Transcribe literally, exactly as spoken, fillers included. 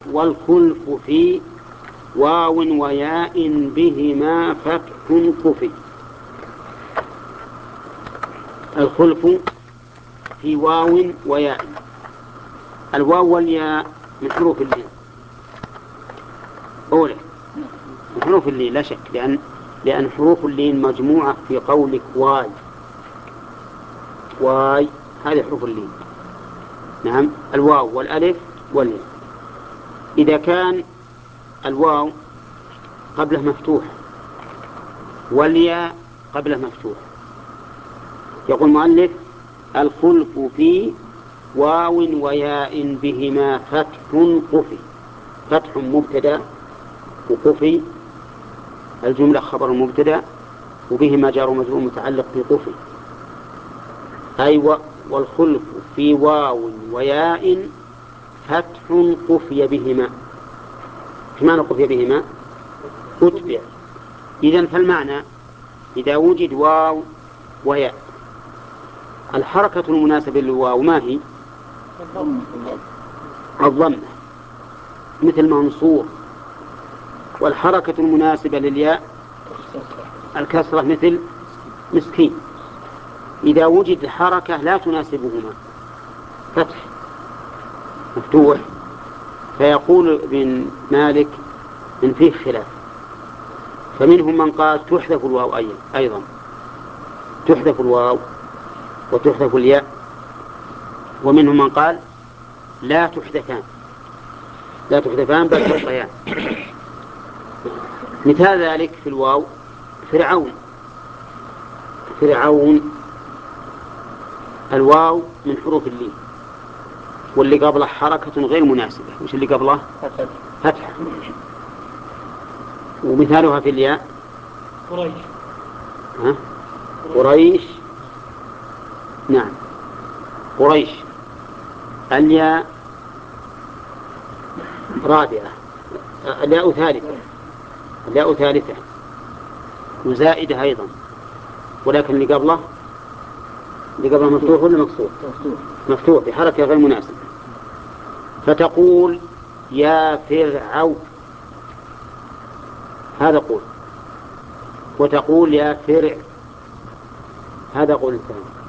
والخلف في واو وياء بهما فتح خفي. الخلف في واو وياء. الواو والياء من حروف اللين أولى من حروف اللين لا شك، لأن لأن حروف اللين مجموعة في قولك واي واي، هذه حروف اللين. نعم، الواو والألف والياء. إذا كان الواو قبله مفتوح والياء قبله مفتوح، يقول المؤلف الخلف في واو وياء بهما فتح خفي. فتح مبتدأ وخفي الجملة خبر مبتدأ وبهما جار ومجرور متعلق بخفي، أي والخلف في واو وياء فتح خفي بهما. ايش معنى خفي بهما؟ أتبع. إذن فالمعنى إذا وجد واو وياء الحركة المناسبة للواو ما هي؟ الضمة مثل منصور، والحركة المناسبة للياء الكسرة مثل مسكين. إذا وجد حركة لا تناسبهما فتح مفتوح، فيقول ابن مالك إن فيه خلاف، فمنهم من قال تحذف الواو أيضا، تحذف الواو وتحذف الياء، ومنهم من قال لا تحذفان لا تحذفان بل تبقيان. مثال ذلك في الواو فرعون. فرعون الواو من حروف اللين واللي قبله حركة غير مناسبة. وش اللي قبله؟ فتح. ومثالها في الياء قريش. ها؟ قريش. نعم قريش. الياء رابعة، الياء ثالثة، الياء ثالثة وزائدة أيضا، ولكن اللي قبله اللي قبله مفتوح ولا مكسور؟ مفتوح بحركة غير مناسبة. فتقول يا فرعون، هذا قول، وتقول يا فرع، هذا قول الثاني.